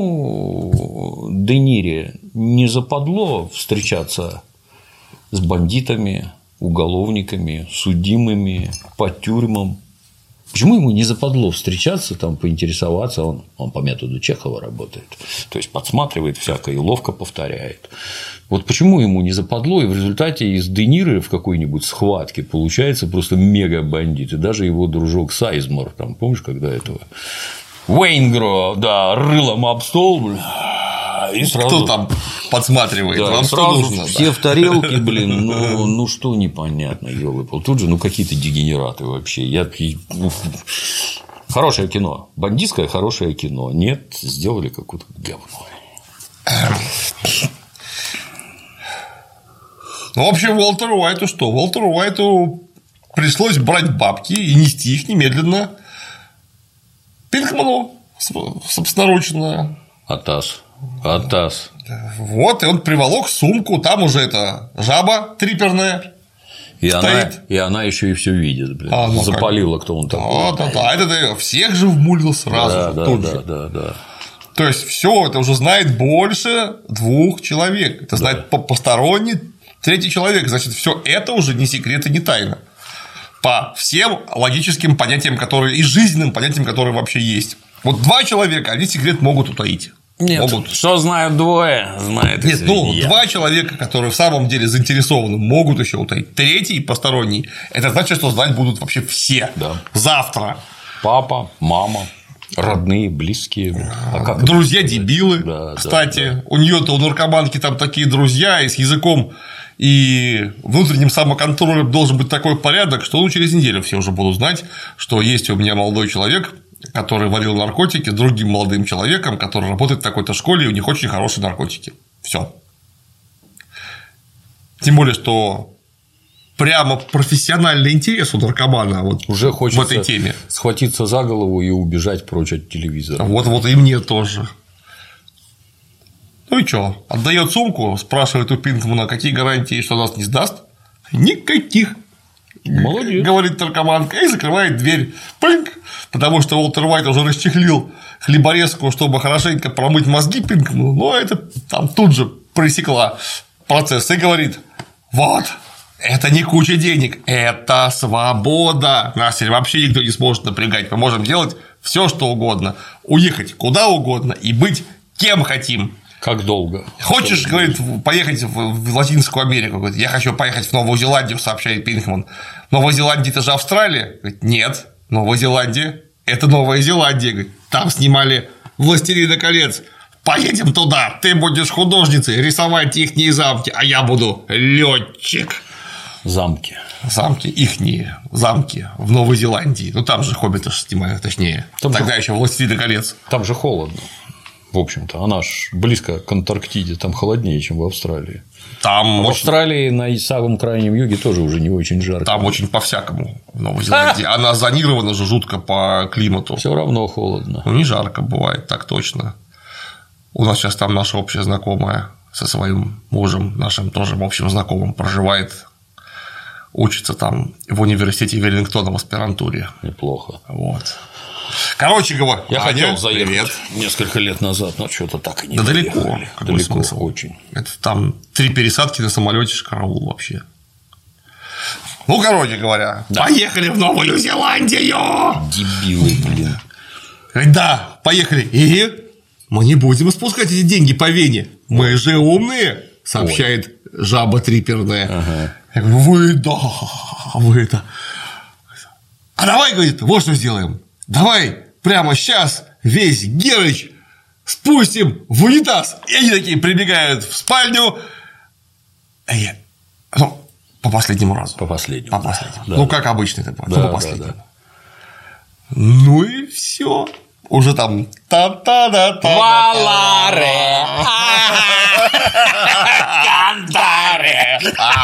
[SPEAKER 1] Почему Де Ниро не западло встречаться с бандитами, уголовниками, судимыми по тюрьмам? Почему ему не западло встречаться, там, поинтересоваться? Он, он по методу Чехова работает. То есть подсматривает всякое и ловко повторяет. Вот почему ему не западло, и в результате из Де Ниро в какой-нибудь схватке получается просто мега-бандит. И даже его дружок Сайзмор, там, помнишь, когда этого Уэйнгро, да, рылом об стол, бля. И сразу...
[SPEAKER 2] Кто там подсматривает?
[SPEAKER 1] Да,
[SPEAKER 2] вам что нужно?
[SPEAKER 1] Все
[SPEAKER 2] да?
[SPEAKER 1] в тарелке, блин, ну, ну что непонятно, ёлы-пал. Тут же, ну, какие-то дегенераты вообще. Я... Ну, хорошее кино. Бандитское хорошее кино. Нет, сделали какое-то говно.
[SPEAKER 2] Ну, в общем, Уолтеру Уайту что? Уолтеру Уайту пришлось брать бабки и нести их немедленно Пинкману собственноручно.
[SPEAKER 1] Атас. Атас.
[SPEAKER 2] Вот, и он приволок сумку, там уже это жаба триперная.
[SPEAKER 1] И она, и она еще и все видит, блин. А, ну запалила, как... кто он такой.
[SPEAKER 2] Да, да, да. Это всех же вмулил сразу.
[SPEAKER 1] Да, да,
[SPEAKER 2] тут
[SPEAKER 1] да,
[SPEAKER 2] же.
[SPEAKER 1] да, да.
[SPEAKER 2] То есть все это уже знает больше двух человек. Это знает да. посторонний третий человек. Значит, все это уже не секрет и не тайна. По всем логическим понятиям, которые и жизненным понятиям, которые вообще есть. Вот два человека, они секрет могут утаить.
[SPEAKER 1] Нет,
[SPEAKER 2] могут.
[SPEAKER 1] Что знают двое, знает и
[SPEAKER 2] Нет, ну,
[SPEAKER 1] свинья.
[SPEAKER 2] два человека, которые в самом деле заинтересованы, могут еще утаить. Третий, посторонний, это значит, что знать будут вообще все.
[SPEAKER 1] Да.
[SPEAKER 2] Завтра.
[SPEAKER 1] Папа, мама, родные, близкие. А как
[SPEAKER 2] Друзья-дебилы.
[SPEAKER 1] Да,
[SPEAKER 2] Кстати,
[SPEAKER 1] да, да.
[SPEAKER 2] у нее-то, у наркоманки там такие друзья, и с языком и внутренним самоконтролем должен быть такой порядок, что ну, через неделю все уже будут знать, что есть у меня молодой человек, который варил наркотики с другим молодым человеком, который работает в такой-то школе, и у них очень хорошие наркотики. Все. Тем более, что прямо профессиональный интерес у наркомана вот
[SPEAKER 1] Уже хочется
[SPEAKER 2] в этой теме.
[SPEAKER 1] схватиться за голову и убежать прочь от телевизора.
[SPEAKER 2] Вот, вот и мне тоже. Ну и что? Отдает сумку, спрашивает у Пинкмана, какие гарантии, что нас не сдаст? Никаких.
[SPEAKER 1] Молодец.
[SPEAKER 2] Говорит наркоманка, и закрывает дверь. Пынк. Потому что Уолтер Уайт уже расчехлил хлеборезку, чтобы хорошенько промыть мозги Пинкману, но это там тут же пресекла процесс и говорит: вот, это не куча денег, это свобода. Нас теперь вообще никто не сможет напрягать. Мы можем делать все, что угодно, уехать куда угодно и быть кем хотим.
[SPEAKER 1] Как долго?
[SPEAKER 2] Хочешь, говорит, поехать в Латинскую Америку? Говорит, я хочу поехать в Новую Зеландию, сообщает Пинкман. Новая Зеландия – это же Австралия? Говорит, нет, Новая Зеландия – это Новая Зеландия. Говорит, там снимали «Властелина колец». Поедем туда, ты будешь художницей, рисовать ихние замки, а я буду летчик.
[SPEAKER 1] Замки.
[SPEAKER 2] Замки, ихние замки в Новой Зеландии. Ну там же хоббиты снимали, точнее.
[SPEAKER 1] Там
[SPEAKER 2] Тогда
[SPEAKER 1] же...
[SPEAKER 2] еще «Властелина колец».
[SPEAKER 1] Там же холодно. В общем-то, она ж близко к Антарктиде, там холоднее, чем в Австралии.
[SPEAKER 2] Там
[SPEAKER 1] в
[SPEAKER 2] очень...
[SPEAKER 1] Австралии на самом крайнем юге тоже уже не очень жарко.
[SPEAKER 2] Там очень по-всякому в Новой Зеландии. А! Она зонирована же жутко по климату.
[SPEAKER 1] Все равно холодно.
[SPEAKER 2] Ну, не жарко бывает, так точно. У нас сейчас там наша общая знакомая со своим мужем, нашим тоже общим знакомым, проживает, учится там в университете Веллингтона в аспирантуре.
[SPEAKER 1] Неплохо.
[SPEAKER 2] Вот. Короче говоря,
[SPEAKER 1] я
[SPEAKER 2] Аня,
[SPEAKER 1] хотел заехать
[SPEAKER 2] привет.
[SPEAKER 1] несколько лет назад, но что-то так и не
[SPEAKER 2] да
[SPEAKER 1] доехали.
[SPEAKER 2] далеко.
[SPEAKER 1] Далеко
[SPEAKER 2] смысл?
[SPEAKER 1] очень.
[SPEAKER 2] Это там три пересадки на самолете караул вообще. Ну, короче говоря, да. Поехали в Новую Зеландию!
[SPEAKER 1] Дебилы, блин.
[SPEAKER 2] Да, поехали. И мы не будем спускать эти деньги по Вене. Мы же умные, сообщает Ой. жаба триперная. Ага. Я говорю, вы да, вы да. А давай, говорит, вот что сделаем. Давай прямо сейчас весь Герыч спустим в унитаз. И они такие прибегают в спальню. А я... Ну, по последнему разу.
[SPEAKER 1] По последнему.
[SPEAKER 2] По последнему.
[SPEAKER 1] Да,
[SPEAKER 2] ну,
[SPEAKER 1] да.
[SPEAKER 2] как обычно это бывает.
[SPEAKER 1] Да,
[SPEAKER 2] ну, по последнему.
[SPEAKER 1] Да, да.
[SPEAKER 2] Ну и все. Уже там та-та-да-та.
[SPEAKER 1] Валаре. Кантаре.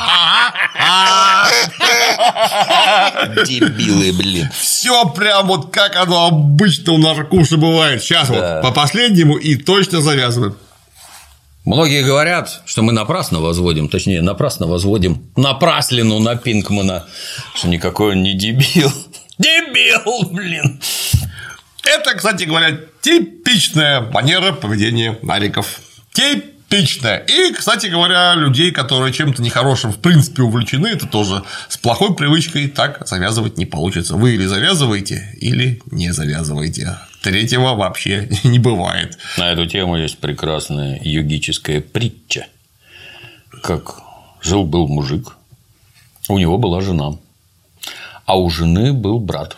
[SPEAKER 1] Дебилы, блин.
[SPEAKER 2] Все прям вот как оно обычно у наркуши бывает. Сейчас да. вот по последнему и точно завязываем.
[SPEAKER 1] Многие говорят, что мы напрасно возводим, точнее, напрасно возводим напраслину на Пинкмана, что никакой он не дебил. Дебил, блин.
[SPEAKER 2] Это, кстати говоря, типичная манера поведения нариков. Типичная. И, кстати говоря, людей, которые чем-то нехорошим в принципе увлечены, это тоже с плохой привычкой так завязывать не получится. Вы или завязываете, или не завязываете. Третьего вообще не бывает.
[SPEAKER 1] На эту тему есть прекрасная йогическая притча. Как жил-был мужик, у него была жена, а у жены был брат,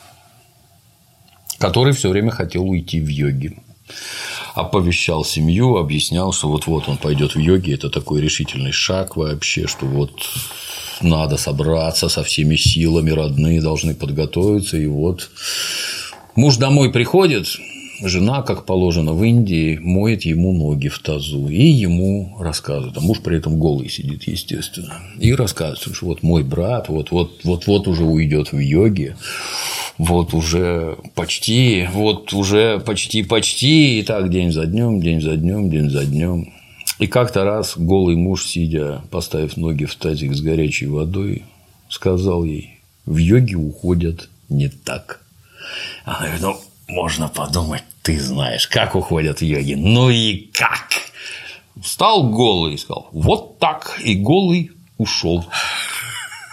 [SPEAKER 1] который все время хотел уйти в йоги. Оповещал семью, объяснял, что вот-вот он пойдет в йоги, это такой решительный шаг вообще, что вот надо собраться со всеми силами, родные должны подготовиться, и вот муж домой приходит, жена, как положено в Индии, моет ему ноги в тазу и ему рассказывает, а муж при этом голый сидит, естественно, и рассказывает, что вот мой брат вот вот вот вот уже уйдет в йоги. Вот уже почти, вот уже почти, почти, и так день за днем, день за днем, день за днем. И как-то раз голый муж, сидя, поставив ноги в тазик с горячей водой, сказал ей: в йоги уходят не так. Она говорит: ну, можно подумать, ты знаешь, как уходят в йоги. Ну и как? Встал голый и сказал: вот так, и голый ушел.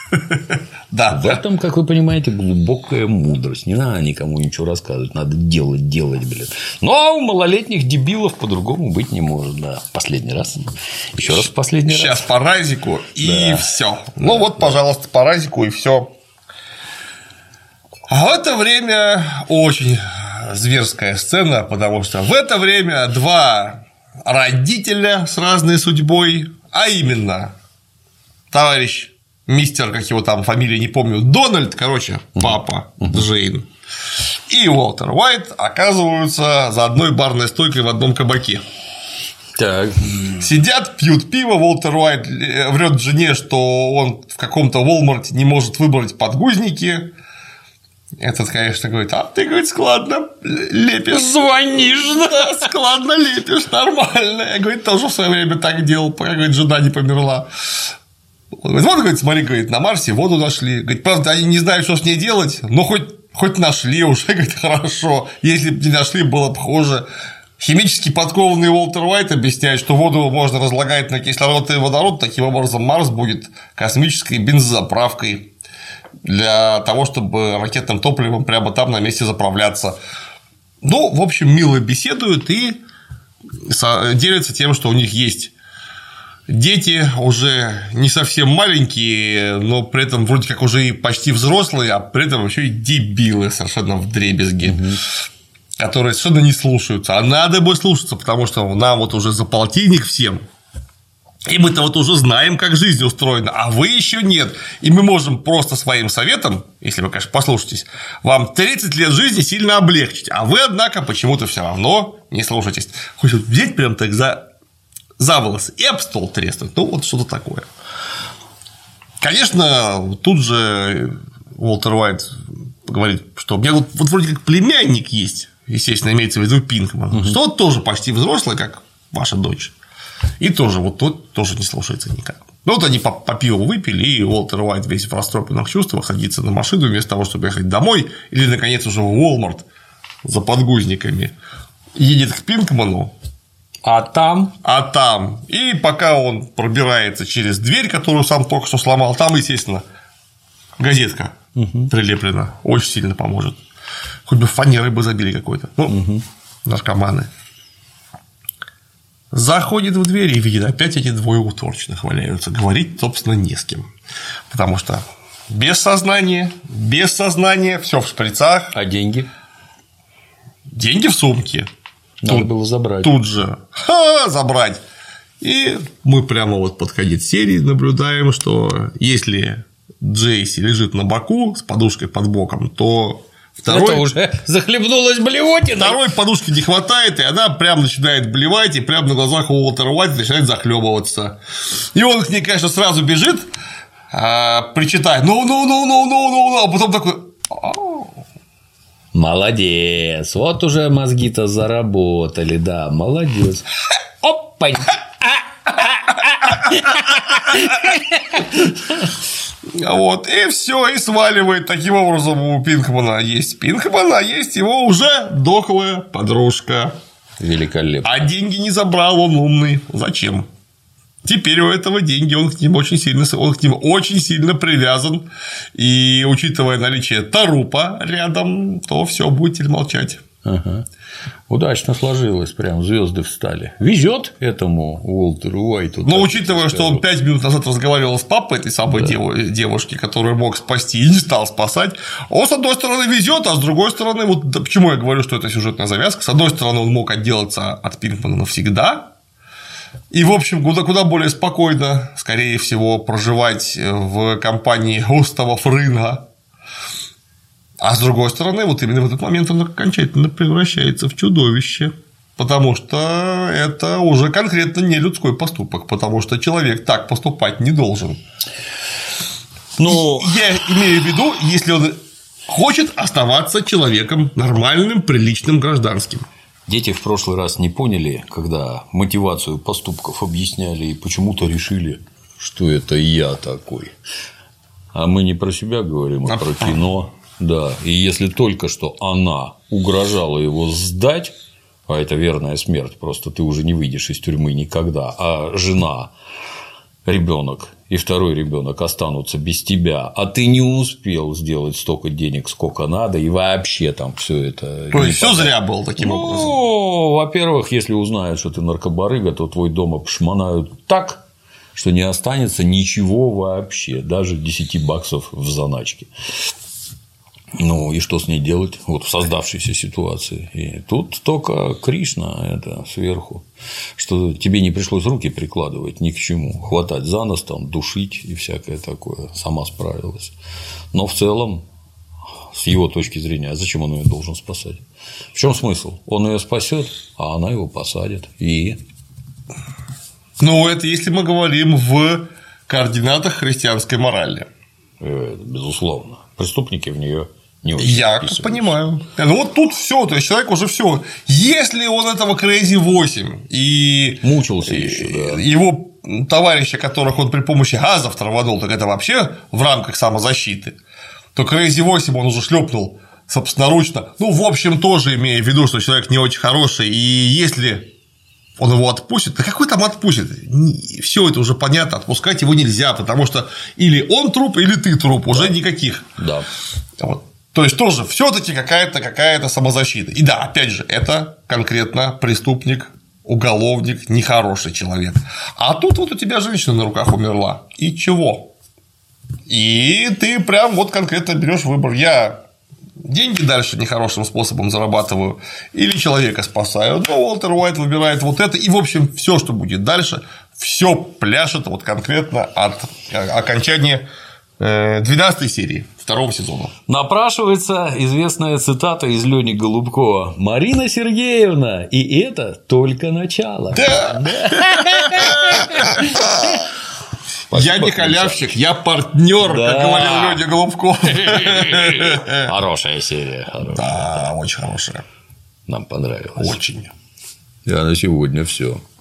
[SPEAKER 2] Да.
[SPEAKER 1] В этом, как вы понимаете, глубокая мудрость. Не надо никому ничего рассказывать. Надо делать, делать, блин. Но у малолетних дебилов по-другому быть не может. Да. Последний раз. Еще раз последний раз.
[SPEAKER 2] Сейчас по разику и
[SPEAKER 1] Да.
[SPEAKER 2] все. Ну вот, пожалуйста, по разику и все. А в это время очень зверская сцена, потому что в это время два родителя с разной судьбой, а именно товарищ мистер, как его там фамилия, не помню, Дональд, короче, папа Джейн, и Уолтер Уайт оказываются за одной барной стойкой в одном кабаке.
[SPEAKER 1] Так.
[SPEAKER 2] Сидят, пьют пиво, Уолтер Уайт врет жене, что он в каком-то Walmart не может выбрать подгузники. Этот, конечно, говорит: а ты, говорит, складно лепишь.
[SPEAKER 1] Звонишь,
[SPEAKER 2] Да, складно лепишь, нормально. Я, говорит, тоже в свое время так делал, пока, говорит, жена не померла. Он говорит: вот, говорит, смотри, говорит, на Марсе воду нашли. Говорит, правда, они не знают, что с ней делать, но хоть, хоть нашли уже, говорит, хорошо. Если бы не нашли, было бы хуже. Химически подкованный Уолтер Уайт объясняет, что воду можно разлагать на кислород и водород, таким образом Марс будет космической бензозаправкой для того, чтобы ракетным топливом прямо там на месте заправляться. Ну, в общем, мило беседуют и делятся тем, что у них есть дети уже не совсем маленькие, но при этом вроде как уже и почти взрослые, а при этом еще и дебилы совершенно вдребезги, угу. которые совершенно не слушаются. А надо бы слушаться, потому что нам вот уже за полтинник всем. И мы-то вот уже знаем, как жизнь устроена, а вы еще нет. И мы можем просто своим советом, если вы, конечно, послушаетесь, вам тридцать лет жизни сильно облегчить. А вы, однако, почему-то все равно не слушаетесь. Хочешь взять прям так за, за волосы и об стол треснуть. Ну, вот что-то такое. Конечно, тут же Уолтер Уайт говорит, что у меня вот, вот вроде как племянник есть, естественно, имеется в виду Пинкман, угу. что вот тоже почти взрослый, как ваша дочь. И тоже вот тот тоже не слушается никак. Ну, вот они по, по пиву выпили, и Уолтер Уайт весь в расстроенных чувствах садится на машину вместо того, чтобы ехать домой, или, наконец, уже в Walmart за подгузниками. Едет к Пинкману.
[SPEAKER 1] А там?
[SPEAKER 2] А там. И пока он пробирается через дверь, которую сам только что сломал, там, естественно, газетка угу. прилеплена. Очень сильно поможет. Хоть бы фанерой бы забили какой-то. Ну, угу. наркоманы. Заходит в дверь и видит, опять эти двое уторченных валяются. Говорить, собственно, не с кем. Потому что без сознания, без сознания, все в шприцах.
[SPEAKER 1] А деньги?
[SPEAKER 2] Деньги в сумке.
[SPEAKER 1] Надо
[SPEAKER 2] тут,
[SPEAKER 1] было забрать.
[SPEAKER 2] Тут же ха, забрать. И мы прямо вот под конец серии наблюдаем, что если Джейси лежит на боку с подушкой под боком, то Второй...
[SPEAKER 1] Это уже захлебнулась блевотиной.
[SPEAKER 2] Второй подушки не хватает, и она прям начинает блевать, и прямо на глазах у Уолтера Уайта начинает захлебываться. И он к ней, конечно, сразу бежит, причитает: ну, ну, ну, ну, ну, ну, а потом такой:
[SPEAKER 1] молодец, вот уже мозги-то заработали, да, молодец. Опа!
[SPEAKER 2] Вот, и все, и сваливает. Таким образом, у Пинкмана есть Пинкман, а есть его уже дохлая подружка.
[SPEAKER 1] Великолепно.
[SPEAKER 2] А деньги не забрал, он умный. Зачем? Теперь у этого деньги, он к ним очень сильно, он к ним очень сильно привязан. И учитывая наличие тарупа рядом, то все, будет теперь молчать.
[SPEAKER 1] Ага. Удачно сложилось, прям звезды встали. Везет этому Уолтеру Уайту.
[SPEAKER 2] Но учитывая, что он пять минут назад разговаривал с папой этой самой да. девушки, которую мог спасти и не стал спасать, он, с одной стороны, везет, а с другой стороны, вот да, почему я говорю, что это сюжетная завязка, с одной стороны, он мог отделаться от Пинкмана навсегда. И, в общем, куда, куда более спокойно, скорее всего, проживать в компании Густава Фринга. А с другой стороны, вот именно в этот момент он окончательно превращается в чудовище. Потому что это уже конкретно не людской поступок. Потому что человек так поступать не должен.
[SPEAKER 1] Ну...
[SPEAKER 2] Я имею в виду, если он хочет оставаться человеком нормальным, приличным, гражданским.
[SPEAKER 1] Дети в прошлый раз не поняли, когда мотивацию поступков объясняли, и почему-то решили, что это я такой. А мы не про себя говорим, а про кино. Да, и если только что она угрожала его сдать, а это верная смерть, просто ты уже не выйдешь из тюрьмы никогда, а жена, ребенок и второй ребенок останутся без тебя, а ты не успел сделать столько денег, сколько надо, и вообще там все это.
[SPEAKER 2] То есть все зря было таким
[SPEAKER 1] ну,
[SPEAKER 2] образом.
[SPEAKER 1] Ну, во-первых, если узнают, что ты наркобарыга, то твой дом обшмонают так, что не останется ничего вообще, даже десять баксов в заначке. Ну, и что с ней делать вот в создавшейся ситуации? И тут только Кришна это сверху, что тебе не пришлось руки прикладывать ни к чему, хватать за нос, там, душить и всякое такое, сама справилась. Но в целом, с его точки зрения, а зачем он ее должен спасать? В чем смысл? Он ее спасет, а она его посадит. И.
[SPEAKER 2] Ну, это если мы говорим в координатах христианской морали.
[SPEAKER 1] Это, безусловно. Преступники в нее не очень
[SPEAKER 2] Я как понимаю. Ну вот тут все, то есть человек уже все. Если он этого Crazy восемь и
[SPEAKER 1] мучился еще, да.
[SPEAKER 2] Его товарища, которых он при помощи газов траванул, так это вообще в рамках самозащиты, то Crazy восемь он уже шлепнул собственноручно. Ну, в общем, тоже имея в виду, что человек не очень хороший, и если он его отпустит, да какой там отпустит? Все это уже понятно, отпускать его нельзя, потому что или он труп, или ты труп, уже да. никаких.
[SPEAKER 1] Да.
[SPEAKER 2] Вот. То есть тоже все-таки какая-то какая-то самозащита. И да, опять же, это конкретно преступник, уголовник, нехороший человек. А тут вот у тебя женщина на руках умерла. И чего? И ты прям вот конкретно берешь выбор. Я деньги дальше нехорошим способом зарабатываю или человека спасаю. Но Уолтер Уайт выбирает вот это. И, в общем, все, что будет дальше, все пляшет вот конкретно от окончания двенадцатой серии второго сезона.
[SPEAKER 1] Напрашивается известная цитата из Лёни Голубкова: «Марина Сергеевна, и это только начало».
[SPEAKER 2] Да. Я не халявщик, я партнер, как говорил Лёня Голубков.
[SPEAKER 1] Хорошая серия.
[SPEAKER 2] Да, очень хорошая.
[SPEAKER 1] Нам понравилось.
[SPEAKER 2] Очень.
[SPEAKER 1] А на сегодня все.